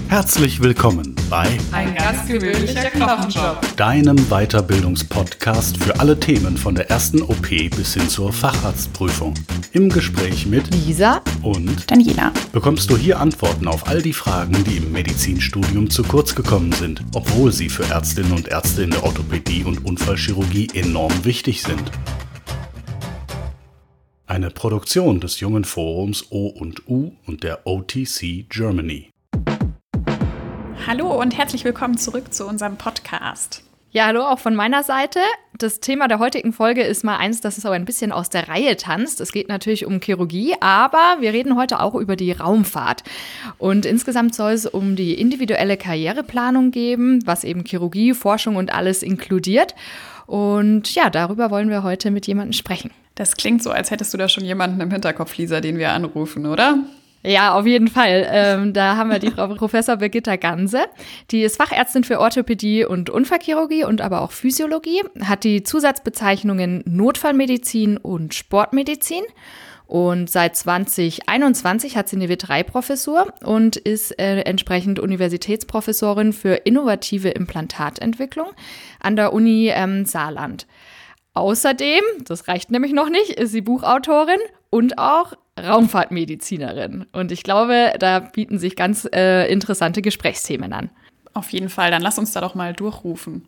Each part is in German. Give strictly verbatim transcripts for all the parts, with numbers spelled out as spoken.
Herzlich willkommen bei Ein ganz gewöhnlicher Knochenjob, deinem Weiterbildungspodcast für alle Themen von der ersten O P bis hin zur Facharztprüfung. Im Gespräch mit Lisa und Daniela bekommst du hier Antworten auf all die Fragen, die im Medizinstudium zu kurz gekommen sind, obwohl sie für Ärztinnen und Ärzte in der Orthopädie und Unfallchirurgie enorm wichtig sind. Eine Produktion des Jungen Forums O und U und der O T C Germany. Hallo und herzlich willkommen zurück zu unserem Podcast. Ja, hallo auch von meiner Seite. Das Thema der heutigen Folge ist mal eins, das ist aber ein bisschen aus der Reihe tanzt. Es geht natürlich um Chirurgie, aber wir reden heute auch über die Raumfahrt. Und insgesamt soll es um die individuelle Karriereplanung geben, was eben Chirurgie, Forschung und alles inkludiert. Und ja, darüber wollen wir heute mit jemandem sprechen. Das klingt so, als hättest du da schon jemanden im Hinterkopf, Lisa, den wir anrufen, oder? Ja, auf jeden Fall. Ähm, da haben wir die Frau Professor Birgitta Ganse. Die ist Fachärztin für Orthopädie und Unfallchirurgie und aber auch Physiologie, hat die Zusatzbezeichnungen Notfallmedizin und Sportmedizin. Und seit zwanzig einundzwanzig hat sie eine W drei Professur und ist äh, entsprechend Universitätsprofessorin für innovative Implantatentwicklung an der Uni ähm, Saarland. Außerdem, das reicht nämlich noch nicht, ist sie Buchautorin und auch Raumfahrtmedizinerin. Und ich glaube, da bieten sich ganz äh, interessante Gesprächsthemen an. Auf jeden Fall, dann lass uns da doch mal durchrufen.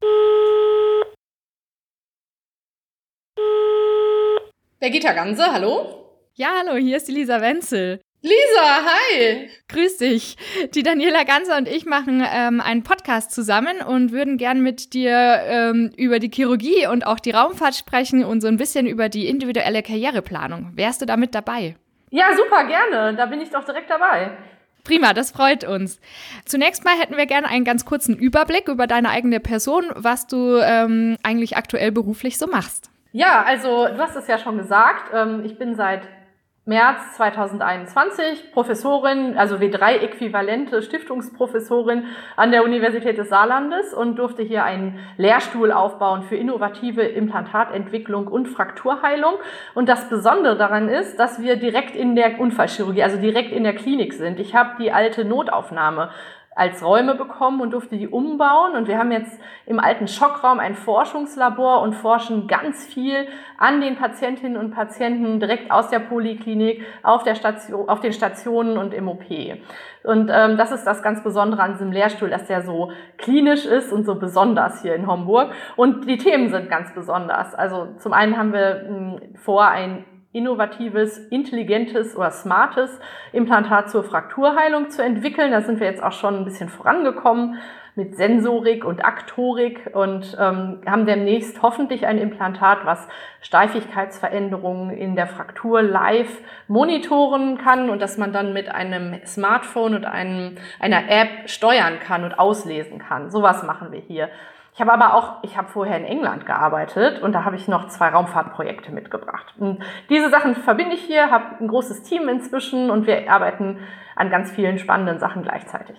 Birgitta Ganse, hallo? Ja, hallo, hier ist die Lisa Wenzel. Lisa, hi! Grüß dich. Die Daniela Ganse und ich machen ähm, einen Podcast zusammen und würden gern mit dir ähm, über die Chirurgie und auch die Raumfahrt sprechen und so ein bisschen über die individuelle Karriereplanung. Wärst du da mit dabei? Ja, super, gerne. Da bin ich doch direkt dabei. Prima, das freut uns. Zunächst mal hätten wir gerne einen ganz kurzen Überblick über deine eigene Person, was du ähm, eigentlich aktuell beruflich so machst. Ja, also du hast es ja schon gesagt. Ähm, ich bin seit März zweitausendeinundzwanzig Professorin, also W drei äquivalente Stiftungsprofessorin an der Universität des Saarlandes und durfte hier einen Lehrstuhl aufbauen für innovative Implantatentwicklung und Frakturheilung. Und das Besondere daran ist, dass wir direkt in der Unfallchirurgie, also direkt in der Klinik sind. Ich habe die alte Notaufnahme als Räume bekommen und durfte die umbauen. Und wir haben jetzt im alten Schockraum ein Forschungslabor und forschen ganz viel an den Patientinnen und Patienten direkt aus der Poliklinik, auf der Station, auf den Stationen und im O P. Und ähm, das ist das ganz Besondere an diesem Lehrstuhl, dass der so klinisch ist und so besonders hier in Homburg. Und die Themen sind ganz besonders. Also zum einen haben wir mh, vor, ein innovatives, intelligentes oder smartes Implantat zur Frakturheilung zu entwickeln. Da sind wir jetzt auch schon ein bisschen vorangekommen mit Sensorik und Aktorik und ähm, haben demnächst hoffentlich ein Implantat, was Steifigkeitsveränderungen in der Fraktur live monitoren kann und dass man dann mit einem Smartphone und einem, einer App steuern kann und auslesen kann. Sowas machen wir hier. Ich habe aber auch, ich habe vorher in England gearbeitet und da habe ich noch zwei Raumfahrtprojekte mitgebracht. Und diese Sachen verbinde ich hier, habe ein großes Team inzwischen und wir arbeiten an ganz vielen spannenden Sachen gleichzeitig.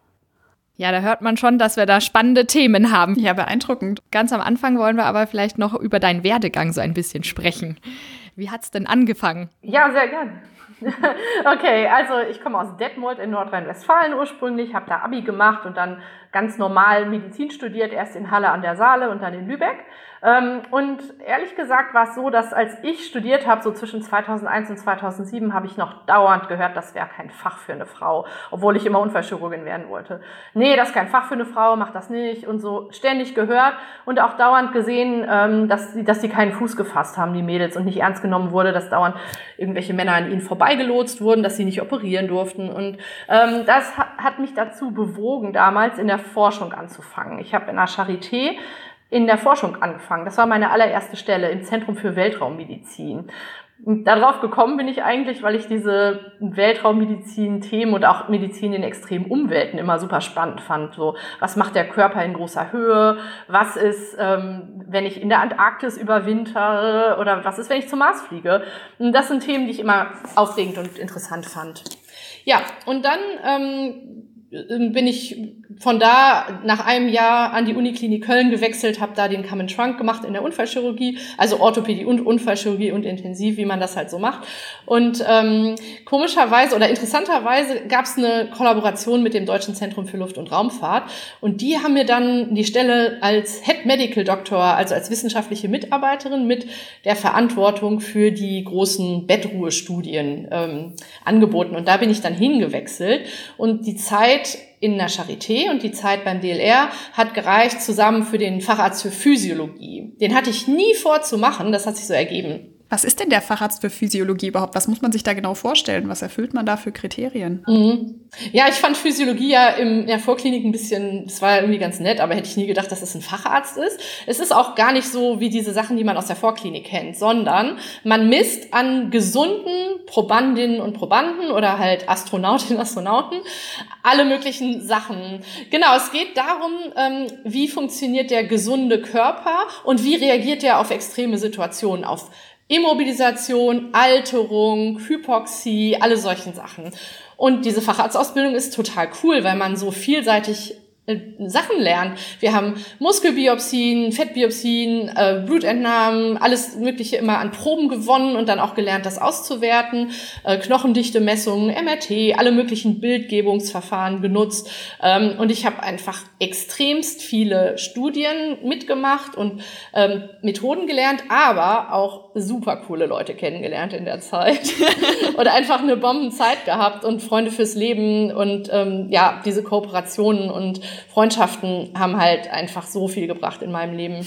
Ja, da hört man schon, dass wir da spannende Themen haben. Ja, beeindruckend. Ganz am Anfang wollen wir aber vielleicht noch über deinen Werdegang so ein bisschen sprechen. Wie hat's denn angefangen? Ja, sehr gern. Okay, also ich komme aus Detmold in Nordrhein-Westfalen ursprünglich, habe da Abi gemacht und dann ganz normal Medizin studiert, erst in Halle an der Saale und dann in Lübeck. Und ehrlich gesagt war es so, dass als ich studiert habe, so zwischen zweitausendeins und zweitausendsieben, habe ich noch dauernd gehört, das wäre kein Fach für eine Frau, obwohl ich immer Unfallchirurgin werden wollte. Nee, das ist kein Fach für eine Frau, mach das nicht und so ständig gehört und auch dauernd gesehen, dass sie, dass sie keinen Fuß gefasst haben, die Mädels, und nicht ernst genommen wurde, dass dauernd irgendwelche Männer an ihnen vorbeigelotst wurden, dass sie nicht operieren durften. Und ähm, das hat, hat mich dazu bewogen, damals in der Forschung anzufangen. Ich habe in der Charité in der Forschung angefangen. Das war meine allererste Stelle im Zentrum für Weltraummedizin. Und darauf gekommen bin ich eigentlich, weil ich diese Weltraummedizin-Themen und auch Medizin in extremen Umwelten immer super spannend fand. So, was macht der Körper in großer Höhe? Was ist, ähm, wenn ich in der Antarktis überwintere? Oder was ist, wenn ich zum Mars fliege? Und das sind Themen, die ich immer aufregend und interessant fand. Ja, und dann ähm, bin ich von da nach einem Jahr an die Uniklinik Köln gewechselt, habe da den Come and Trunk gemacht in der Unfallchirurgie, also Orthopädie und Unfallchirurgie und Intensiv, wie man das halt so macht. Und ähm, komischerweise oder interessanterweise gab es eine Kollaboration mit dem Deutschen Zentrum für Luft- und Raumfahrt und die haben mir dann die Stelle als Head Medical Doctor, also als wissenschaftliche Mitarbeiterin mit der Verantwortung für die großen Bettruhestudien ähm, angeboten. Und da bin ich dann hingewechselt und die Zeit in der Charité und die Zeit beim D L R hat gereicht zusammen für den Facharzt für Physiologie. Den hatte ich nie vor zu machen, das hat sich so ergeben. Was ist denn der Facharzt für Physiologie überhaupt? Was muss man sich da genau vorstellen? Was erfüllt man da für Kriterien? Mhm. Ja, ich fand Physiologie ja im, in der Vorklinik ein bisschen, das war irgendwie ganz nett, aber hätte ich nie gedacht, dass es ein Facharzt ist. Es ist auch gar nicht so wie diese Sachen, die man aus der Vorklinik kennt, sondern man misst an gesunden Probandinnen und Probanden oder halt Astronautinnen und Astronauten alle möglichen Sachen. Genau, es geht darum, ähm, wie funktioniert der gesunde Körper und wie reagiert er auf extreme Situationen, auf Immobilisation, Alterung, Hypoxie, alle solchen Sachen. Und diese Facharztausbildung ist total cool, weil man so vielseitig Sachen lernt. Wir haben Muskelbiopsien, Fettbiopsien, äh, Blutentnahmen, alles Mögliche immer an Proben gewonnen und dann auch gelernt, das auszuwerten. Äh, Knochendichte-Messungen, M R T, alle möglichen Bildgebungsverfahren genutzt. Ähm, und ich habe einfach extremst viele Studien mitgemacht und ähm, Methoden gelernt, aber auch super coole Leute kennengelernt in der Zeit. Und einfach eine Bombenzeit gehabt und Freunde fürs Leben und ähm, ja, diese Kooperationen und Freundschaften haben halt einfach so viel gebracht in meinem Leben.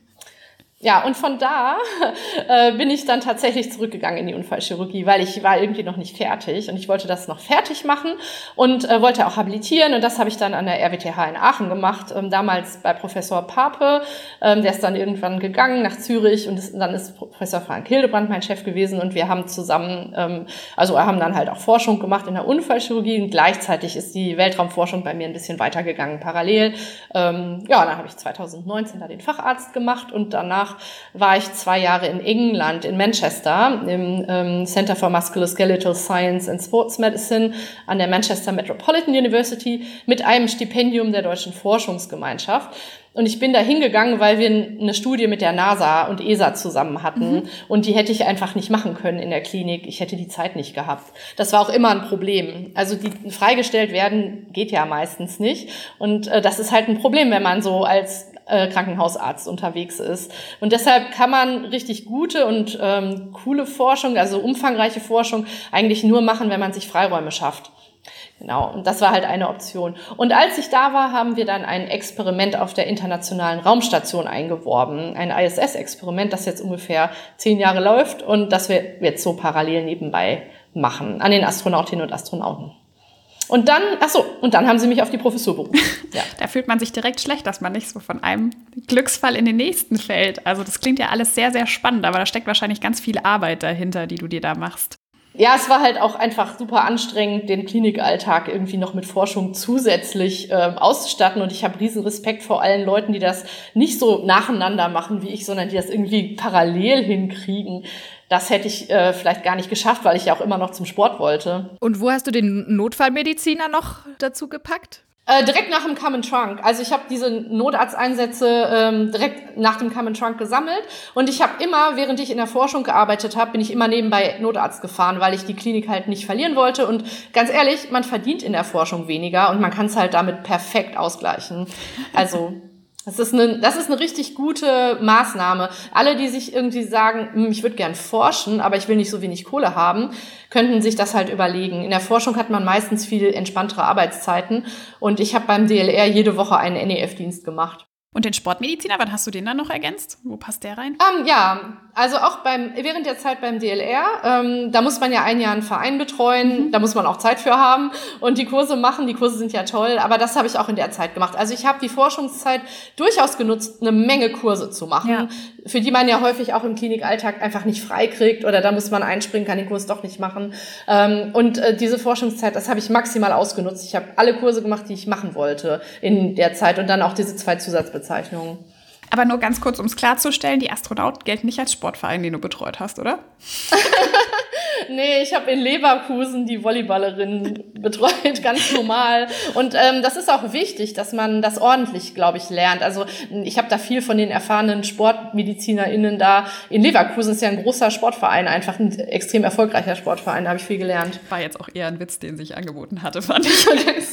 Ja, und von da äh, bin ich dann tatsächlich zurückgegangen in die Unfallchirurgie, weil ich war irgendwie noch nicht fertig und ich wollte das noch fertig machen und äh, wollte auch habilitieren und das habe ich dann an der R W T H in Aachen gemacht, ähm, damals bei Professor Pape, ähm, der ist dann irgendwann gegangen nach Zürich und ist, dann ist Professor Frank Hildebrand mein Chef gewesen und wir haben zusammen, ähm, also haben dann halt auch Forschung gemacht in der Unfallchirurgie und gleichzeitig ist die Weltraumforschung bei mir ein bisschen weitergegangen parallel. Ähm, ja, dann habe ich zwanzig neunzehn da den Facharzt gemacht und danach war ich zwei Jahre in England, in Manchester, im ähm, Center for Musculoskeletal Science and Sports Medicine an der Manchester Metropolitan University mit einem Stipendium der Deutschen Forschungsgemeinschaft. Und ich bin da hingegangen, weil wir eine Studie mit der NASA und E S A zusammen hatten. Mhm. Und die hätte ich einfach nicht machen können in der Klinik. Ich hätte die Zeit nicht gehabt. Das war auch immer ein Problem. Also die freigestellt werden geht ja meistens nicht. Und äh, das ist halt ein Problem, wenn man so als äh, Krankenhausarzt unterwegs ist. Und deshalb kann man richtig gute und ähm, coole Forschung, also umfangreiche Forschung, eigentlich nur machen, wenn man sich Freiräume schafft. Genau, und das war halt eine Option. Und als ich da war, haben wir dann ein Experiment auf der Internationalen Raumstation eingeworben. Ein I S S-Experiment, das jetzt ungefähr zehn Jahre läuft und das wir jetzt so parallel nebenbei machen an den Astronautinnen und Astronauten. Und dann, ach so, und dann haben sie mich auf die Professur berufen. Ja. Da fühlt man sich direkt schlecht, dass man nicht so von einem Glücksfall in den nächsten fällt. Also das klingt ja alles sehr, sehr spannend, aber da steckt wahrscheinlich ganz viel Arbeit dahinter, die du dir da machst. Ja, es war halt auch einfach super anstrengend, den Klinikalltag irgendwie noch mit Forschung zusätzlich äh, auszustatten. Und ich habe riesen Respekt vor allen Leuten, die das nicht so nacheinander machen wie ich, sondern die das irgendwie parallel hinkriegen. Das hätte ich äh, vielleicht gar nicht geschafft, weil ich ja auch immer noch zum Sport wollte. Und wo hast du den Notfallmediziner noch dazu gepackt? Äh, direkt nach dem Come and Trunk. Also ich habe diese Notarzteinsätze ähm, direkt nach dem Come and Trunk gesammelt und ich habe immer, während ich in der Forschung gearbeitet habe, bin ich immer nebenbei Notarzt gefahren, weil ich die Klinik halt nicht verlieren wollte und ganz ehrlich, man verdient in der Forschung weniger und man kann es halt damit perfekt ausgleichen. Also das ist eine, das ist eine richtig gute Maßnahme. Alle, die sich irgendwie sagen, ich würde gern forschen, aber ich will nicht so wenig Kohle haben, könnten sich das halt überlegen. In der Forschung hat man meistens viel entspanntere Arbeitszeiten und ich habe beim D L R jede Woche einen N E F-Dienst gemacht. Und den Sportmediziner, wann hast du den dann noch ergänzt? Wo passt der rein? Ähm, ja, also auch beim während der Zeit beim D L R, ähm, da muss man ja ein Jahr einen Verein betreuen, mhm. da muss man auch Zeit für haben und die Kurse machen. Die Kurse sind ja toll, aber das habe ich auch in der Zeit gemacht. Also ich habe die Forschungszeit durchaus genutzt, eine Menge Kurse zu machen, ja. für die man ja häufig auch im Klinikalltag einfach nicht frei kriegt oder da muss man einspringen, kann den Kurs doch nicht machen. Ähm, und äh, diese Forschungszeit, das habe ich maximal ausgenutzt. Ich habe alle Kurse gemacht, die ich machen wollte in der Zeit und dann auch diese zwei Zusatzbezeichnungen. Aber nur ganz kurz, um es klarzustellen, die Astronauten gelten nicht als Sportverein, den du betreut hast, oder? Nee, ich habe in Leverkusen die Volleyballerin betreut, ganz normal. Und ähm, das ist auch wichtig, dass man das ordentlich, glaube ich, lernt. Also ich habe da viel von den erfahrenen SportmedizinerInnen da. In Leverkusen ist ja ein großer Sportverein, einfach ein extrem erfolgreicher Sportverein, da habe ich viel gelernt. War jetzt auch eher ein Witz, den sich angeboten hatte, fand ich.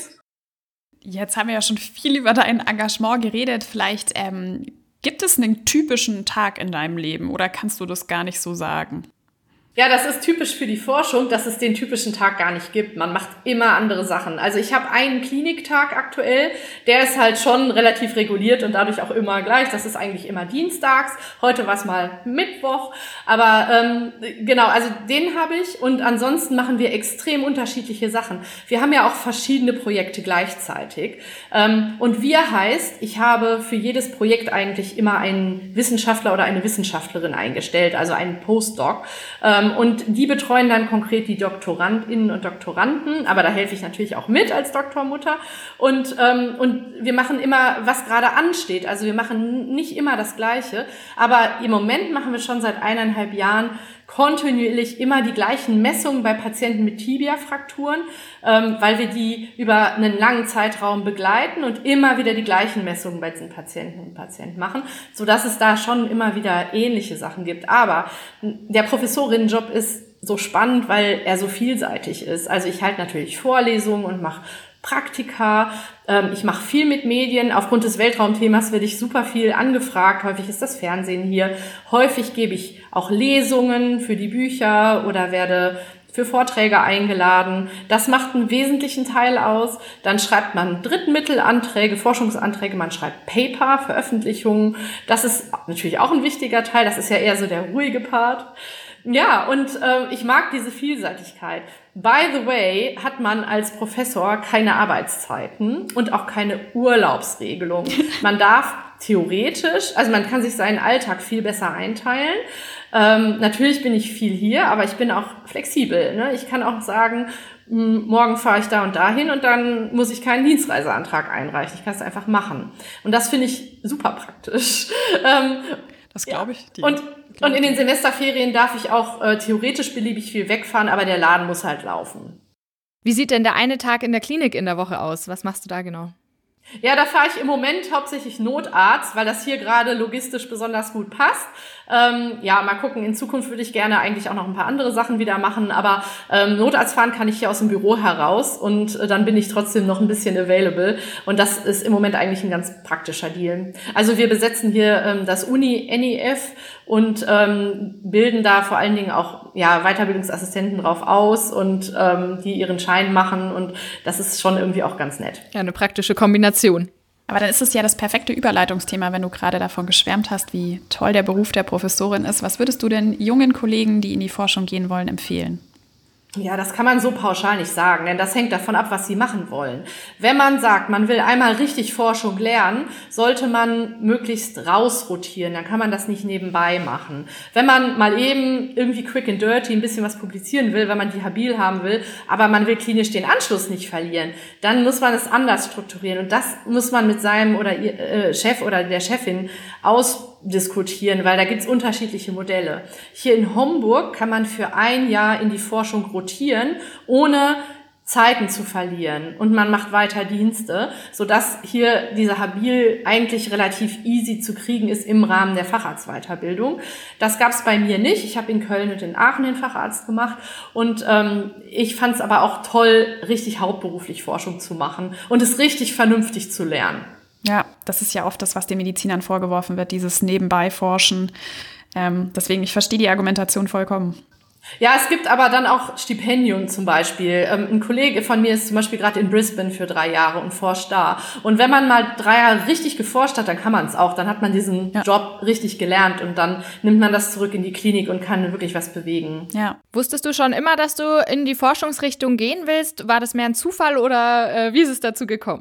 Jetzt haben wir ja schon viel über dein Engagement geredet. Vielleicht ähm, gibt es einen typischen Tag in deinem Leben oder kannst du das gar nicht so sagen? Ja, das ist typisch für die Forschung, dass es den typischen Tag gar nicht gibt. Man macht immer andere Sachen. Also ich habe einen Kliniktag aktuell, der ist halt schon relativ reguliert und dadurch auch immer gleich. Das ist eigentlich immer dienstags. Heute war es mal Mittwoch. Aber ähm, genau, also den habe ich. Und ansonsten machen wir extrem unterschiedliche Sachen. Wir haben ja auch verschiedene Projekte gleichzeitig. Ähm, und wir heißt, ich habe für jedes Projekt eigentlich immer einen Wissenschaftler oder eine Wissenschaftlerin eingestellt, also einen Postdoc. Ähm, Und die betreuen dann konkret die DoktorandInnen und Doktoranden, aber da helfe ich natürlich auch mit als Doktormutter. Und, ähm, und wir machen immer, was gerade ansteht. Also wir machen nicht immer das Gleiche, aber im Moment machen wir schon seit eineinhalb Jahren kontinuierlich immer die gleichen Messungen bei Patienten mit Tibia-Frakturen, ähm, weil wir die über einen langen Zeitraum begleiten und immer wieder die gleichen Messungen bei diesen Patienten und Patienten machen, sodass es da schon immer wieder ähnliche Sachen gibt. Aber der Professorinnenjob ist so spannend, weil er so vielseitig ist. Also ich halte natürlich Vorlesungen und mache Praktika. Ich mache viel mit Medien. Aufgrund des Weltraumthemas werde ich super viel angefragt. Häufig ist das Fernsehen hier. Häufig gebe ich auch Lesungen für die Bücher oder werde für Vorträge eingeladen. Das macht einen wesentlichen Teil aus. Dann schreibt man Drittmittelanträge, Forschungsanträge, man schreibt Paper, Veröffentlichungen. Das ist natürlich auch ein wichtiger Teil. Das ist ja eher so der ruhige Part. Ja, und äh, ich mag diese Vielseitigkeit. By the way, hat man als Professor keine Arbeitszeiten und auch keine Urlaubsregelung. Man darf theoretisch, also man kann sich seinen Alltag viel besser einteilen. Ähm, natürlich bin ich viel hier, aber ich bin auch flexibel. Ne? Ich kann auch sagen, m- morgen fahre ich da und dahin und dann muss ich keinen Dienstreiseantrag einreichen. Ich kann es einfach machen. Und das finde ich super praktisch. Ähm, Das glaube ich. Ja. Und, und in den Semesterferien darf ich auch äh, theoretisch beliebig viel wegfahren, aber der Laden muss halt laufen. Wie sieht denn der eine Tag in der Klinik in der Woche aus? Was machst du da genau? Ja, da fahre ich im Moment hauptsächlich Notarzt, weil das hier gerade logistisch besonders gut passt. Ähm, ja, mal gucken, in Zukunft würde ich gerne eigentlich auch noch ein paar andere Sachen wieder machen, aber ähm, Notarzt fahren kann ich hier aus dem Büro heraus und äh, dann bin ich trotzdem noch ein bisschen available und das ist im Moment eigentlich ein ganz praktischer Deal. Also wir besetzen hier ähm, das Uni-N I F und ähm, bilden da vor allen Dingen auch ja Weiterbildungsassistenten drauf aus und ähm, die ihren Schein machen und das ist schon irgendwie auch ganz nett. Ja, eine praktische Kombination. Aber dann ist es ja das perfekte Überleitungsthema, wenn du gerade davon geschwärmt hast, wie toll der Beruf der Professorin ist. Was würdest du denn jungen Kollegen, die in die Forschung gehen wollen, empfehlen? Ja, das kann man so pauschal nicht sagen, denn das hängt davon ab, was sie machen wollen. Wenn man sagt, man will einmal richtig Forschung lernen, sollte man möglichst rausrotieren, dann kann man das nicht nebenbei machen. Wenn man mal eben irgendwie quick and dirty ein bisschen was publizieren will, wenn man die habil haben will, aber man will klinisch den Anschluss nicht verlieren, dann muss man es anders strukturieren und das muss man mit seinem oder ihr, äh, Chef oder der Chefin ausdiskutieren, weil da gibt's unterschiedliche Modelle. Hier in Homburg kann man für ein Jahr in die Forschung rotieren, ohne Zeiten zu verlieren und man macht weiter Dienste, sodass hier dieser Habil eigentlich relativ easy zu kriegen ist im Rahmen der Facharztweiterbildung. Das gab es bei mir nicht. Ich habe in Köln und in Aachen den Facharzt gemacht und ähm, ich fand es aber auch toll, richtig hauptberuflich Forschung zu machen und es richtig vernünftig zu lernen. Ja, das ist ja oft das, was den Medizinern vorgeworfen wird, dieses Nebenbei-Forschen. Ähm, deswegen, ich verstehe die Argumentation vollkommen. Ja, es gibt aber dann auch Stipendien zum Beispiel. Ähm, ein Kollege von mir ist zum Beispiel gerade in Brisbane für drei Jahre und forscht da. Und wenn man mal drei Jahre richtig geforscht hat, dann kann man es auch. Dann hat man diesen ja. Job richtig gelernt und dann nimmt man das zurück in die Klinik und kann wirklich was bewegen. Ja. Wusstest du schon immer, dass du in die Forschungsrichtung gehen willst? War das mehr ein Zufall oder äh, wie ist es dazu gekommen?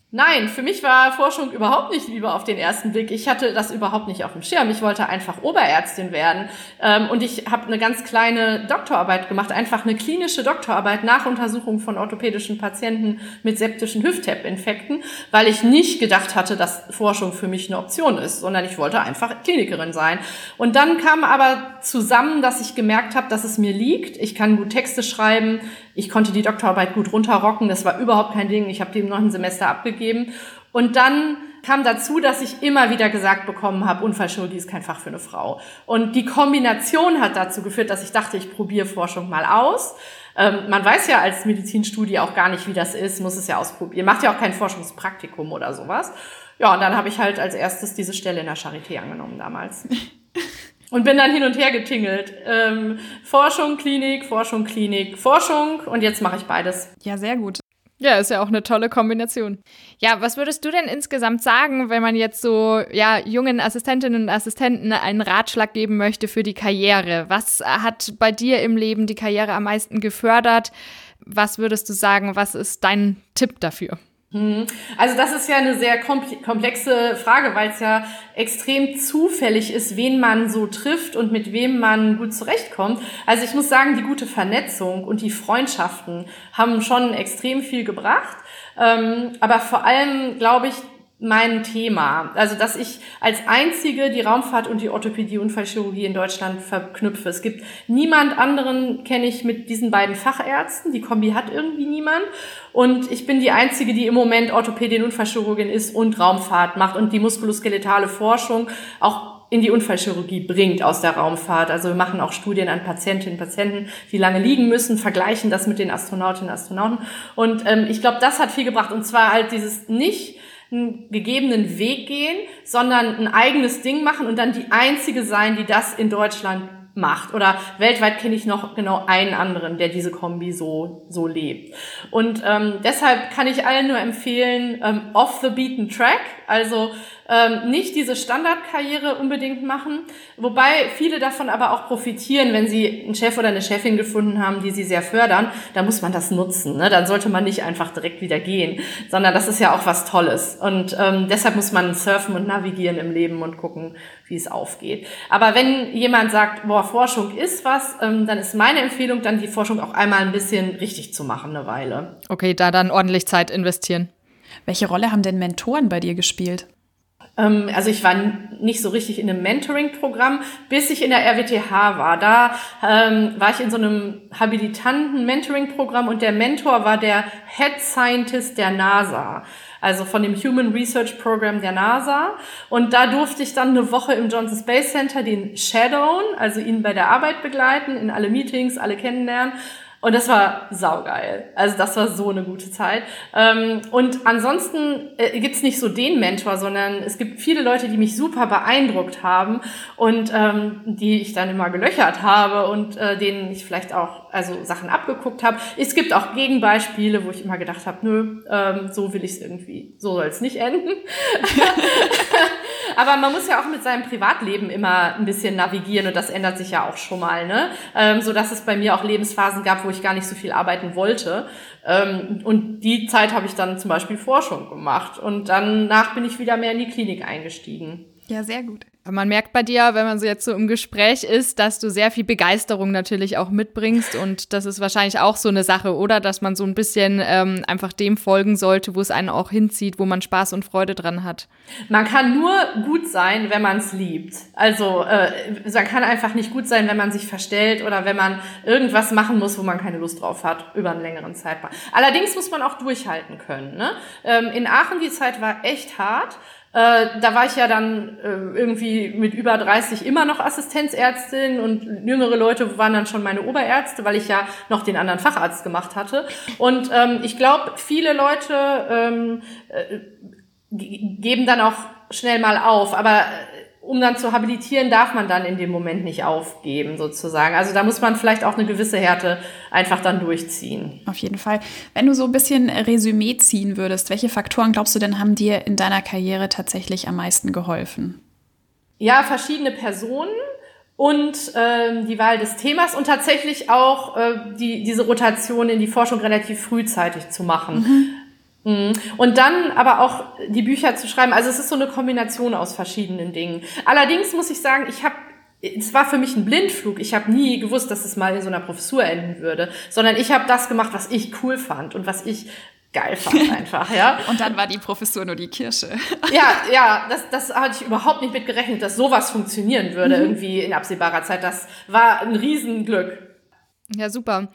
Nein, für mich war Forschung überhaupt nicht Liebe auf den ersten Blick. Ich hatte das überhaupt nicht auf dem Schirm. Ich wollte einfach Oberärztin werden. Und ich habe eine ganz kleine Doktorarbeit gemacht, einfach eine klinische Doktorarbeit nach Untersuchung von orthopädischen Patienten mit septischen Hüft-Tep-Infekten, weil ich nicht gedacht hatte, dass Forschung für mich eine Option ist, sondern ich wollte einfach Klinikerin sein. Und dann kam aber zusammen, dass ich gemerkt habe, dass es mir liegt. Ich kann gut Texte schreiben. Ich konnte die Doktorarbeit gut runterrocken. Das war überhaupt kein Ding. Ich habe die im neunten Semester abgegeben. Und dann kam dazu, dass ich immer wieder gesagt bekommen habe, Unfallchirurgie ist kein Fach für eine Frau. Und die Kombination hat dazu geführt, dass ich dachte, ich probiere Forschung mal aus. Ähm, man weiß ja als Medizinstudie auch gar nicht, wie das ist, muss es ja ausprobieren. Macht ja auch kein Forschungspraktikum oder sowas. Ja, und dann habe ich halt als erstes diese Stelle in der Charité angenommen damals. Und bin dann hin und her getingelt. Ähm, Forschung, Klinik, Forschung, Klinik, Forschung. Und jetzt mache ich beides. Ja, sehr gut. Ja, ist ja auch eine tolle Kombination. Ja, was würdest du denn insgesamt sagen, wenn man jetzt so ja jungen Assistentinnen und Assistenten einen Ratschlag geben möchte für die Karriere? Was hat bei dir im Leben die Karriere am meisten gefördert? Was würdest du sagen, was ist dein Tipp dafür? Also das ist ja eine sehr komplexe Frage, weil es ja extrem zufällig ist, wen man so trifft und mit wem man gut zurechtkommt. Also ich muss sagen, die gute Vernetzung und die Freundschaften haben schon extrem viel gebracht. Aber vor allem, glaube ich, mein Thema, also dass ich als einzige die Raumfahrt und die Orthopädie-Unfallchirurgie in Deutschland verknüpfe. Es gibt niemand anderen, kenne ich mit diesen beiden Fachärzten, die Kombi hat irgendwie niemand und ich bin die einzige, die im Moment Orthopädin, Unfallchirurgin ist und Raumfahrt macht und die muskuloskeletale Forschung auch in die Unfallchirurgie bringt aus der Raumfahrt. Also wir machen auch Studien an Patientinnen und Patienten, die lange liegen müssen, vergleichen das mit den Astronautinnen und Astronauten und ähm, ich glaube, das hat viel gebracht und zwar halt dieses nicht einen gegebenen Weg gehen, sondern ein eigenes Ding machen und dann die einzige sein, die das in Deutschland macht. Oder weltweit kenne ich noch genau einen anderen, der diese Kombi so so lebt. Und ähm, deshalb kann ich allen nur empfehlen, ähm, off the beaten track, also ähm, nicht diese Standardkarriere unbedingt machen, wobei viele davon aber auch profitieren, wenn sie einen Chef oder eine Chefin gefunden haben, die sie sehr fördern, dann muss man das nutzen, ne? Dann sollte man nicht einfach direkt wieder gehen, sondern das ist ja auch was Tolles und ähm, deshalb muss man surfen und navigieren im Leben und gucken, wie es aufgeht. Aber wenn jemand sagt, boah, Forschung ist was, ähm, dann ist meine Empfehlung, dann die Forschung auch einmal ein bisschen richtig zu machen, eine Weile. Okay, da dann ordentlich Zeit investieren. Welche Rolle haben denn Mentoren bei dir gespielt? Ähm, also ich war nicht so richtig in einem Mentoring-Programm, bis ich in der R W T H war. Da ähm, war ich in so einem Habilitanten-Mentoring-Programm und der Mentor war der Head Scientist der NASA. Also von dem Human Research Program der NASA. Und da durfte ich dann eine Woche im Johnson Space Center den shadowen, also ihn bei der Arbeit begleiten, in alle Meetings, alle kennenlernen. Und das war saugeil. Also das war so eine gute Zeit. Und ansonsten gibt's nicht so den Mentor, sondern es gibt viele Leute, die mich super beeindruckt haben und die ich dann immer gelöchert habe und denen ich vielleicht auch also Sachen abgeguckt habe. Es gibt auch Gegenbeispiele, wo ich immer gedacht habe, nö, so will ich es irgendwie, so soll es nicht enden. Aber man muss ja auch mit seinem Privatleben immer ein bisschen navigieren und das ändert sich ja auch schon mal, ne? Ähm, so dass es bei mir auch Lebensphasen gab, wo ich gar nicht so viel arbeiten wollte. Ähm, und die Zeit habe ich dann zum Beispiel Forschung gemacht und danach bin ich wieder mehr in die Klinik eingestiegen. Ja, sehr gut. Man merkt bei dir, wenn man so jetzt so im Gespräch ist, dass du sehr viel Begeisterung natürlich auch mitbringst und das ist wahrscheinlich auch so eine Sache, oder? Dass man so ein bisschen ähm, einfach dem folgen sollte, wo es einen auch hinzieht, wo man Spaß und Freude dran hat. Man kann nur gut sein, wenn man es liebt. Also äh, man kann einfach nicht gut sein, wenn man sich verstellt oder wenn man irgendwas machen muss, wo man keine Lust drauf hat, über einen längeren Zeitraum. Allerdings muss man auch durchhalten können, ne? Ähm, in Aachen, die Zeit war echt hart. Äh, da war ich ja dann äh, irgendwie mit über dreißig immer noch Assistenzärztin und jüngere Leute waren dann schon meine Oberärzte, weil ich ja noch den anderen Facharzt gemacht hatte. Und ähm, ich glaube, viele Leute ähm, äh, geben dann auch schnell mal auf, aber um dann zu habilitieren, darf man dann in dem Moment nicht aufgeben, sozusagen. Also da muss man vielleicht auch eine gewisse Härte einfach dann durchziehen. Auf jeden Fall. Wenn du so ein bisschen Resümee ziehen würdest, welche Faktoren, glaubst du denn, haben dir in deiner Karriere tatsächlich am meisten geholfen? Ja, verschiedene Personen und ähm, die Wahl des Themas und tatsächlich auch äh, die diese Rotation in die Forschung relativ frühzeitig zu machen. Mhm. Und dann aber auch die Bücher zu schreiben. Also es ist so eine Kombination aus verschiedenen Dingen. Allerdings muss ich sagen, ich habe es war für mich ein Blindflug. Ich habe nie gewusst, dass es mal in so einer Professur enden würde, sondern ich habe das gemacht, was ich cool fand und was ich geil fand einfach, ja. Und dann war die Professur nur die Kirsche. Ja, ja, das, das hatte ich überhaupt nicht mit gerechnet, dass sowas funktionieren würde mhm. irgendwie in absehbarer Zeit. Das war ein Riesenglück. Ja, super.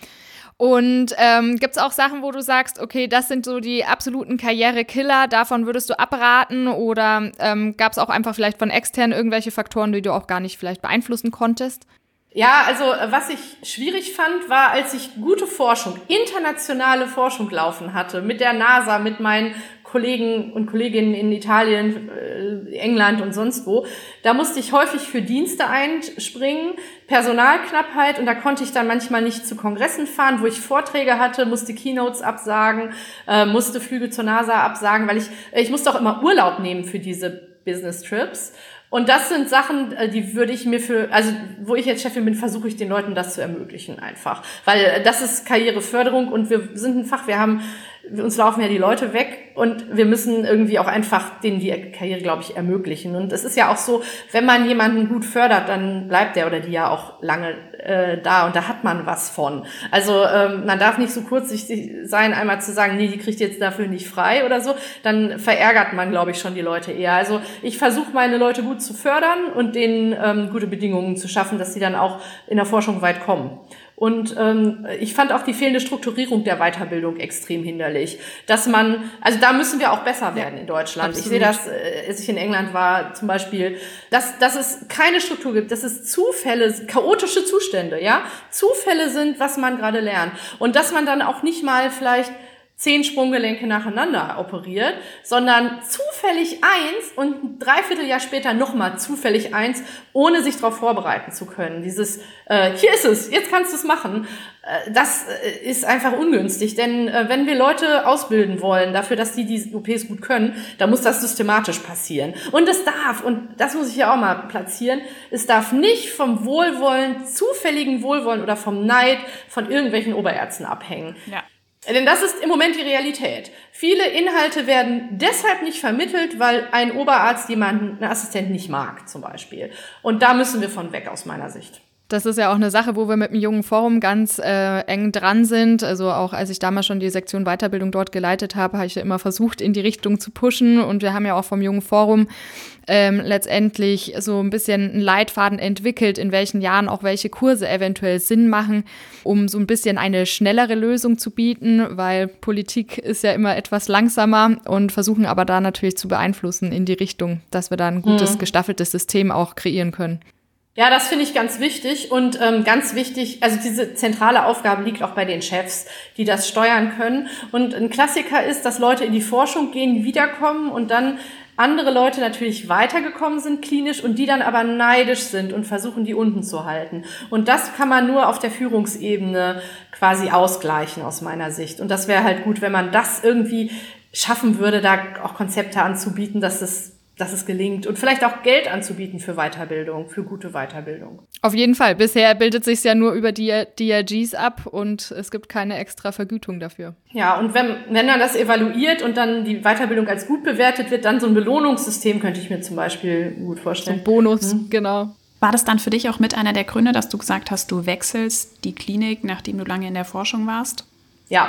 Und ähm, gibt es auch Sachen, wo du sagst, okay, das sind so die absoluten Karrierekiller, davon würdest du abraten? Oder ähm, gab es auch einfach vielleicht von extern irgendwelche Faktoren, die du auch gar nicht vielleicht beeinflussen konntest? Ja, also was ich schwierig fand, war, als ich gute Forschung, internationale Forschung laufen hatte, mit der NASA, mit meinen Kollegen und Kolleginnen in Italien, äh, England und sonst wo, da musste ich häufig für Dienste einspringen, Personalknappheit, und da konnte ich dann manchmal nicht zu Kongressen fahren, wo ich Vorträge hatte, musste Keynotes absagen, äh, musste Flüge zur NASA absagen, weil ich, ich musste auch immer Urlaub nehmen für diese Business Trips. Und das sind Sachen, die würde ich mir für, also wo ich jetzt Chefin bin, versuche ich den Leuten das zu ermöglichen einfach. Weil das ist Karriereförderung und wir sind ein Fach, wir haben, uns laufen ja die Leute weg und wir müssen irgendwie auch einfach denen die Karriere, glaube ich, ermöglichen. Und es ist ja auch so, wenn man jemanden gut fördert, dann bleibt der oder die ja auch lange äh, da und da hat man was von. Also ähm, man darf nicht so kurzsichtig sein, einmal zu sagen, nee, die kriegt jetzt dafür nicht frei oder so, dann verärgert man, glaube ich, schon die Leute eher. Also ich versuche meine Leute gut zu fördern und denen ähm, gute Bedingungen zu schaffen, dass sie dann auch in der Forschung weit kommen. Und ähm, ich fand auch die fehlende Strukturierung der Weiterbildung extrem hinderlich. Dass man, also da müssen wir auch besser werden in Deutschland. Absolut. Ich sehe das, äh, als ich in England war zum Beispiel, dass, dass es keine Struktur gibt, dass es Zufälle, chaotische Zustände, ja, Zufälle sind, was man gerade lernt. Und dass man dann auch nicht mal vielleicht zehn Sprunggelenke nacheinander operiert, sondern zufällig eins und ein Dreivierteljahr später nochmal zufällig eins, ohne sich darauf vorbereiten zu können. Dieses, äh, hier ist es, jetzt kannst du es machen, äh, das äh, ist einfach ungünstig. Denn äh, wenn wir Leute ausbilden wollen, dafür, dass die die O Ps gut können, dann muss das systematisch passieren. Und es darf, und das muss ich ja auch mal platzieren, es darf nicht vom Wohlwollen, zufälligen Wohlwollen oder vom Neid von irgendwelchen Oberärzten abhängen. Ja. Denn das ist im Moment die Realität. Viele Inhalte werden deshalb nicht vermittelt, weil ein Oberarzt jemanden, einen Assistent nicht mag, zum Beispiel. Und da müssen wir von weg, aus meiner Sicht. Das ist ja auch eine Sache, wo wir mit dem Jungen Forum ganz äh, eng dran sind. Also auch als ich damals schon die Sektion Weiterbildung dort geleitet habe, habe ich ja immer versucht, in die Richtung zu pushen. Und wir haben ja auch vom Jungen Forum ähm, letztendlich so ein bisschen einen Leitfaden entwickelt, in welchen Jahren auch welche Kurse eventuell Sinn machen, um so ein bisschen eine schnellere Lösung zu bieten, weil Politik ist ja immer etwas langsamer, und versuchen aber da natürlich zu beeinflussen in die Richtung, dass wir da ein gutes, mhm. gestaffeltes System auch kreieren können. Ja, das finde ich ganz wichtig und ähm, ganz wichtig, also diese zentrale Aufgabe liegt auch bei den Chefs, die das steuern können. Und ein Klassiker ist, dass Leute in die Forschung gehen, wiederkommen und dann andere Leute natürlich weitergekommen sind klinisch und die dann aber neidisch sind und versuchen, die unten zu halten. Und das kann man nur auf der Führungsebene quasi ausgleichen aus meiner Sicht. Und das wäre halt gut, wenn man das irgendwie schaffen würde, da auch Konzepte anzubieten, dass es dass es gelingt und vielleicht auch Geld anzubieten für Weiterbildung, für gute Weiterbildung. Auf jeden Fall. Bisher bildet sich ja nur über die D R Gs ab und es gibt keine extra Vergütung dafür. Ja, und wenn, wenn dann das evaluiert und dann die Weiterbildung als gut bewertet wird, dann so ein Belohnungssystem könnte ich mir zum Beispiel gut vorstellen. So ein Bonus, mhm. genau. War das dann für dich auch mit einer der Gründe, dass du gesagt hast, du wechselst die Klinik, nachdem du lange in der Forschung warst? Ja,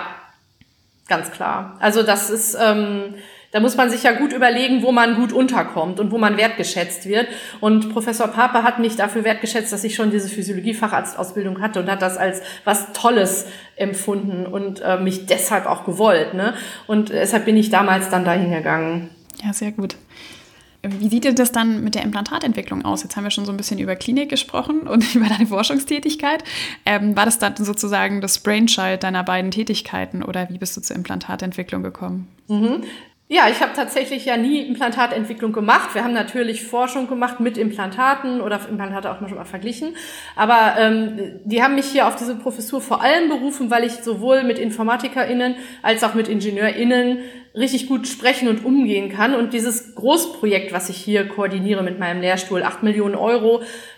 ganz klar. Also das ist... Ähm, Da muss man sich ja gut überlegen, wo man gut unterkommt und wo man wertgeschätzt wird. Und Professor Pape hat mich dafür wertgeschätzt, dass ich schon diese Physiologie-Facharztausbildung hatte und hat das als was Tolles empfunden und äh, mich deshalb auch gewollt, ne? Und deshalb bin ich damals dann dahin gegangen. Ja, sehr gut. Wie sieht denn das dann mit der Implantatentwicklung aus? Jetzt haben wir schon so ein bisschen über Klinik gesprochen und über deine Forschungstätigkeit. Ähm, war das dann sozusagen das Brainchild deiner beiden Tätigkeiten oder wie bist du zur Implantatentwicklung gekommen? Mhm. Ja, ich habe tatsächlich ja nie Implantatentwicklung gemacht. Wir haben natürlich Forschung gemacht mit Implantaten oder Implantate auch schon mal verglichen. Aber ähm, die haben mich hier auf diese Professur vor allem berufen, weil ich sowohl mit InformatikerInnen als auch mit IngenieurInnen richtig gut sprechen und umgehen kann. Und dieses Großprojekt, was ich hier koordiniere mit meinem Lehrstuhl, acht Millionen Euro,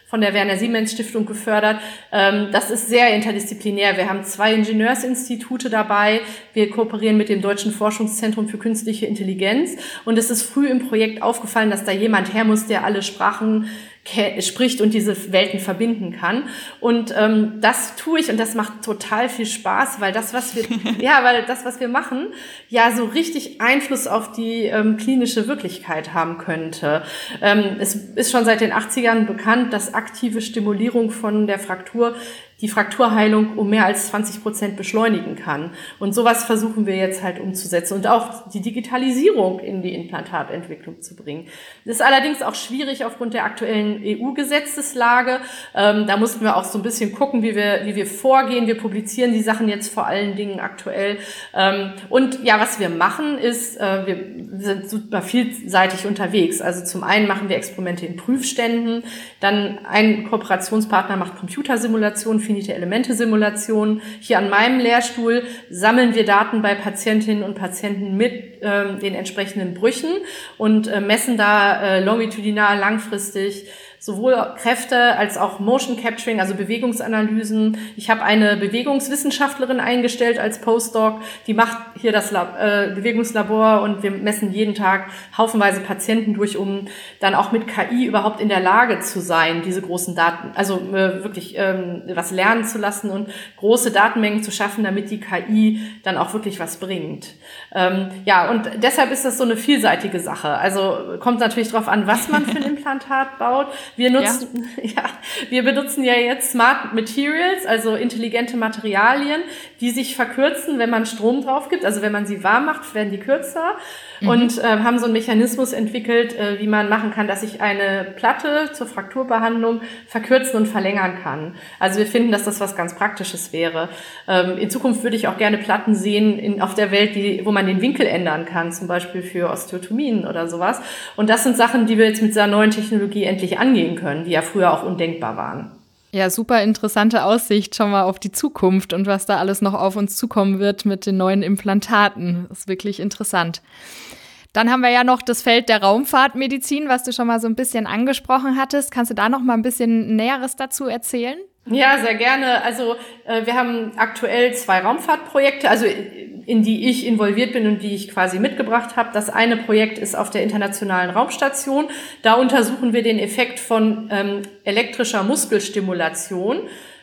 von der Werner-Siemens-Stiftung gefördert. Ähm, das ist sehr interdisziplinär. Wir haben zwei Ingenieursinstitute dabei. Wir kooperieren mit dem Deutschen Forschungszentrum für künstliche Intelligenz. Und es ist früh im Projekt aufgefallen, dass da jemand her muss, der alle Sprachen spricht und diese Welten verbinden kann. Und ähm, das tue ich und das macht total viel Spaß, weil das, was wir, ja, weil das, was wir machen, ja so richtig Einfluss auf die ähm, klinische Wirklichkeit haben könnte. Ähm, es ist schon seit den achtzigern bekannt, dass aktive Stimulierung von der Fraktur die Frakturheilung um mehr als zwanzig Prozent beschleunigen kann. Und sowas versuchen wir jetzt halt umzusetzen und auch die Digitalisierung in die Implantatentwicklung zu bringen. Das ist allerdings auch schwierig aufgrund der aktuellen E U-Gesetzeslage. Ähm, da mussten wir auch so ein bisschen gucken, wie wir, wie wir vorgehen. Wir publizieren die Sachen jetzt vor allen Dingen aktuell. Ähm, und ja, was wir machen ist, äh, wir sind super vielseitig unterwegs. Also zum einen machen wir Experimente in Prüfständen, dann ein Kooperationspartner macht Computersimulationen, finite Elemente-Simulationen. Hier an meinem Lehrstuhl sammeln wir Daten bei Patientinnen und Patienten mit ähm, den entsprechenden Brüchen und äh, messen da äh, longitudinal langfristig sowohl Kräfte als auch Motion Capturing, also Bewegungsanalysen. Ich habe eine Bewegungswissenschaftlerin eingestellt als Postdoc, die macht hier das Lab, äh, Bewegungslabor und wir messen jeden Tag haufenweise Patienten durch, um dann auch mit K I überhaupt in der Lage zu sein, diese großen Daten, also äh, wirklich ähm, was lernen zu lassen und große Datenmengen zu schaffen, damit die K I dann auch wirklich was bringt. Ähm, ja, und deshalb ist das so eine vielseitige Sache. Also kommt natürlich drauf an, was man für ein Implantat baut. Wir nutzen, ja. ja, wir benutzen ja jetzt Smart Materials, also intelligente Materialien, die sich verkürzen, wenn man Strom drauf gibt. Also wenn man sie warm macht, werden die kürzer. Mhm. Und äh, haben so einen Mechanismus entwickelt, äh, wie man machen kann, dass sich eine Platte zur Frakturbehandlung verkürzen und verlängern kann. Also wir finden, dass das was ganz Praktisches wäre. Ähm, in Zukunft würde ich auch gerne Platten sehen in, auf der Welt, die, wo man den Winkel ändern kann, zum Beispiel für Osteotomien oder sowas. Und das sind Sachen, die wir jetzt mit dieser neuen Technologie endlich angehen können, die ja früher auch undenkbar waren. Ja, super interessante Aussicht schon mal auf die Zukunft und was da alles noch auf uns zukommen wird mit den neuen Implantaten. Das ist wirklich interessant. Dann haben wir ja noch das Feld der Raumfahrtmedizin, was du schon mal so ein bisschen angesprochen hattest. Kannst du da noch mal ein bisschen Näheres dazu erzählen? Ja, sehr gerne. Also äh, wir haben aktuell zwei Raumfahrtprojekte, also in die ich involviert bin und die ich quasi mitgebracht habe. Das eine Projekt ist auf der Internationalen Raumstation. Da untersuchen wir den Effekt von ähm, elektrischer Muskelstimulation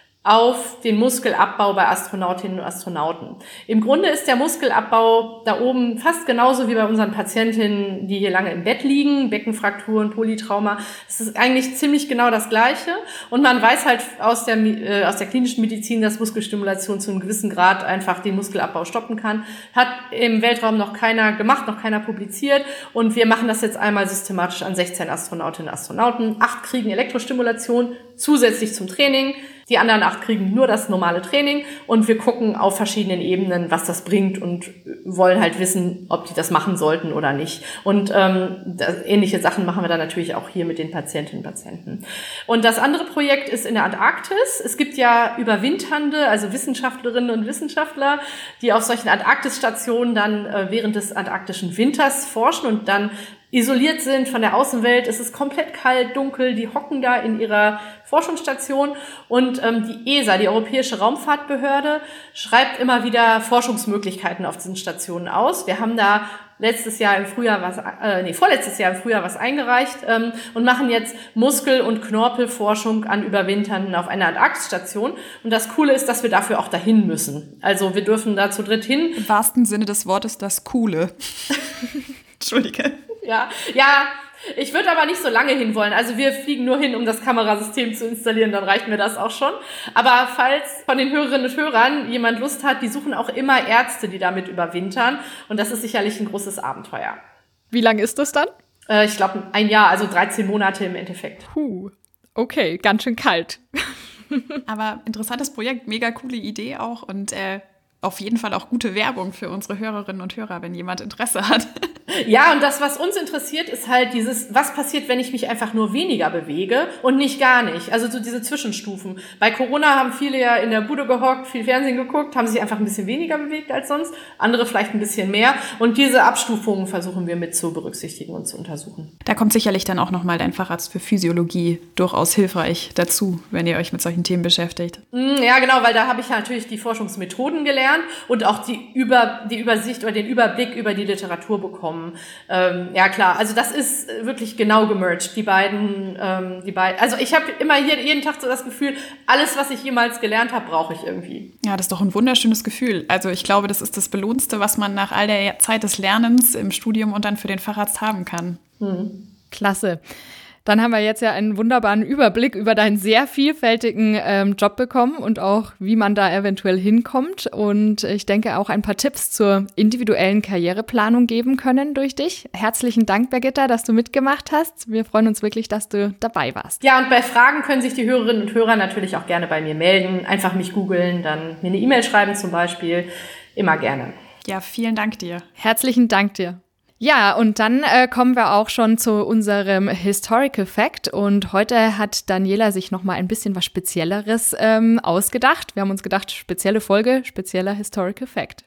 auf den Muskelabbau bei Astronautinnen und Astronauten. Im Grunde ist der Muskelabbau da oben fast genauso wie bei unseren Patientinnen, die hier lange im Bett liegen, Beckenfrakturen, Polytrauma. Es ist eigentlich ziemlich genau das Gleiche. Und man weiß halt aus der, äh, aus der klinischen Medizin, dass Muskelstimulation zu einem gewissen Grad einfach den Muskelabbau stoppen kann. Hat im Weltraum noch keiner gemacht, noch keiner publiziert. Und wir machen das jetzt einmal systematisch an sechzehn Astronautinnen und Astronauten. Acht kriegen Elektrostimulation zusätzlich zum Training. Die anderen acht kriegen nur das normale Training und wir gucken auf verschiedenen Ebenen, was das bringt und wollen halt wissen, ob die das machen sollten oder nicht. Und ähm, das, ähnliche Sachen machen wir dann natürlich auch hier mit den Patientinnen und Patienten. Und das andere Projekt ist in der Antarktis. Es gibt ja Überwinternde, also Wissenschaftlerinnen und Wissenschaftler, die auf solchen Antarktisstationen dann äh, während des antarktischen Winters forschen und dann isoliert sind von der Außenwelt. Es ist komplett kalt, dunkel. Die hocken da in ihrer Forschungsstation und ähm, die E S A, die Europäische Raumfahrtbehörde, schreibt immer wieder Forschungsmöglichkeiten auf diesen Stationen aus. Wir haben da letztes Jahr im Frühjahr was, äh, nee, vorletztes Jahr im Frühjahr was eingereicht ähm, und machen jetzt Muskel- und Knorpelforschung an Überwinternden auf einer Antarktisstation. Und das Coole ist, dass wir dafür auch dahin müssen. Also wir dürfen da zu dritt hin. Im wahrsten Sinne des Wortes das Coole. Entschuldige. Ja, ja, ich würde aber nicht so lange hinwollen. Also wir fliegen nur hin, um das Kamerasystem zu installieren, dann reicht mir das auch schon. Aber falls von den Hörerinnen und Hörern jemand Lust hat, die suchen auch immer Ärzte, die damit überwintern. Und das ist sicherlich ein großes Abenteuer. Wie lange ist das dann? Äh, ich glaube ein Jahr, also dreizehn Monate im Endeffekt. Puh, okay, ganz schön kalt. Aber interessantes Projekt, mega coole Idee auch und äh, auf jeden Fall auch gute Werbung für unsere Hörerinnen und Hörer, wenn jemand Interesse hat. Ja, und das, was uns interessiert, ist halt dieses, was passiert, wenn ich mich einfach nur weniger bewege und nicht gar nicht. Also so diese Zwischenstufen. Bei Corona haben viele ja in der Bude gehockt, viel Fernsehen geguckt, haben sich einfach ein bisschen weniger bewegt als sonst, andere vielleicht ein bisschen mehr. Und diese Abstufungen versuchen wir mit zu berücksichtigen und zu untersuchen. Da kommt sicherlich dann auch nochmal dein Facharzt für Physiologie durchaus hilfreich dazu, wenn ihr euch mit solchen Themen beschäftigt. Ja, genau, weil da habe ich ja natürlich die Forschungsmethoden gelernt und auch die, Über, die Übersicht oder den Überblick über die Literatur bekommen. Ähm, ja, klar, also das ist wirklich genau gemerged, die beiden, ähm, die beiden. Also ich habe immer hier jeden Tag so das Gefühl, alles, was ich jemals gelernt habe, brauche ich irgendwie. Ja, das ist doch ein wunderschönes Gefühl. Also ich glaube, das ist das Belohnendste, was man nach all der Zeit des Lernens im Studium und dann für den Facharzt haben kann. Hm. Klasse. Dann haben wir jetzt ja einen wunderbaren Überblick über deinen sehr vielfältigen ähm, Job bekommen und auch, wie man da eventuell hinkommt. Und ich denke auch ein paar Tipps zur individuellen Karriereplanung geben können durch dich. Herzlichen Dank, Birgitta, dass du mitgemacht hast. Wir freuen uns wirklich, dass du dabei warst. Ja, und bei Fragen können sich die Hörerinnen und Hörer natürlich auch gerne bei mir melden. Einfach mich googeln, dann mir eine E-Mail schreiben zum Beispiel. Immer gerne. Ja, vielen Dank dir. Herzlichen Dank dir. Ja, und dann äh, kommen wir auch schon zu unserem Historical Fact. Und heute hat Daniela sich noch mal ein bisschen was Spezielleres ähm, ausgedacht. Wir haben uns gedacht, spezielle Folge, spezieller Historical Fact.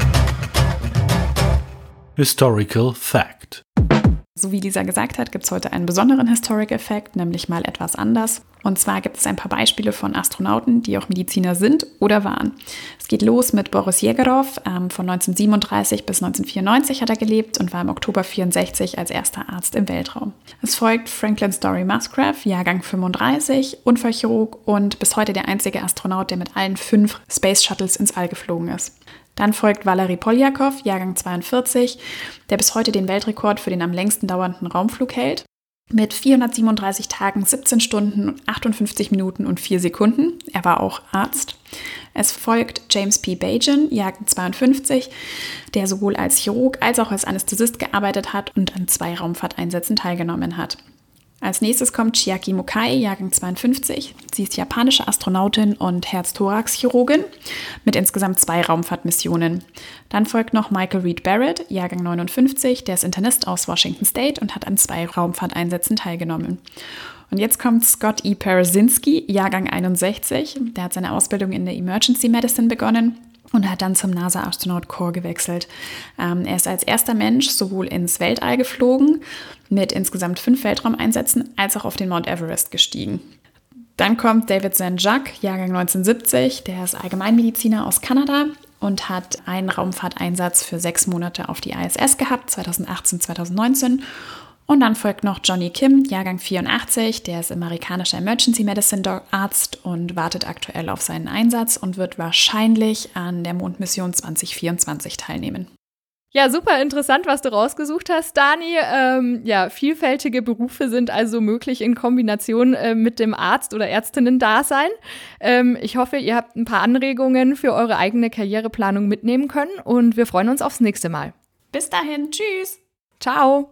Historical Fact. So wie Lisa gesagt hat, gibt es heute einen besonderen Historical Fact, nämlich mal etwas anders. Und zwar gibt es ein paar Beispiele von Astronauten, die auch Mediziner sind oder waren. Es geht los mit Boris Jegerow. Ähm, von neunzehnhundertsiebenunddreißig bis neunzehnhundertvierundneunzig hat er gelebt und war im Oktober vierundsechzig als erster Arzt im Weltraum. Es folgt Franklin Story Musgrave, Jahrgang fünfunddreißig, Unfallchirurg und bis heute der einzige Astronaut, der mit allen fünf Space Shuttles ins All geflogen ist. Dann folgt Valery Poljakov, Jahrgang zweiundvierzig, der bis heute den Weltrekord für den am längsten dauernden Raumflug hält. Mit vierhundertsiebenunddreißig Tagen, siebzehn Stunden, achtundfünfzig Minuten und vier Sekunden. Er war auch Arzt. Es folgt James P. Bajan, Jahrgang zweiundfünfzig, der sowohl als Chirurg als auch als Anästhesist gearbeitet hat und an zwei Raumfahrteinsätzen teilgenommen hat. Als nächstes kommt Chiaki Mukai, Jahrgang zweiundfünfzig. Sie ist japanische Astronautin und Herz-Thorax-Chirurgin mit insgesamt zwei Raumfahrtmissionen. Dann folgt noch Michael Reed Barrett, Jahrgang neunundfünfzig. Der ist Internist aus Washington State und hat an zwei Raumfahrteinsätzen teilgenommen. Und jetzt kommt Scott E. Parasinski, Jahrgang einundsechzig. Der hat seine Ausbildung in der Emergency Medicine begonnen und hat dann zum NASA Astronaut Corps gewechselt. Ähm, er ist als erster Mensch sowohl ins Weltall geflogen, mit insgesamt fünf Weltraumeinsätzen, als auch auf den Mount Everest gestiegen. Dann kommt David Saint-Jacques, Jahrgang neunzehnhundertsiebzig, der ist Allgemeinmediziner aus Kanada und hat einen Raumfahrteinsatz für sechs Monate auf die I S S gehabt, zweitausendachtzehn, zweitausendneunzehn. Und dann folgt noch Johnny Kim, Jahrgang vierundachtzig, der ist amerikanischer Emergency Medicine Arzt und wartet aktuell auf seinen Einsatz und wird wahrscheinlich an der Mondmission zwanzig vierundzwanzig teilnehmen. Ja, super interessant, was du rausgesucht hast, Dani. Ähm, ja, vielfältige Berufe sind also möglich in Kombination äh, mit dem Arzt- oder Ärztinnen-Dasein. Ähm, ich hoffe, ihr habt ein paar Anregungen für eure eigene Karriereplanung mitnehmen können und wir freuen uns aufs nächste Mal. Bis dahin, tschüss. Ciao.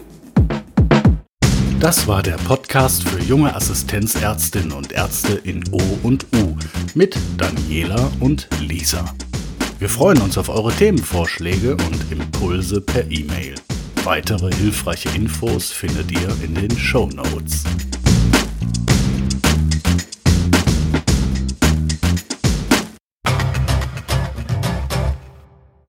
Das war der Podcast für junge Assistenzärztinnen und Ärzte in O und U mit Daniela und Lisa. Wir freuen uns auf eure Themenvorschläge und Impulse per E-Mail. Weitere hilfreiche Infos findet ihr in den Shownotes.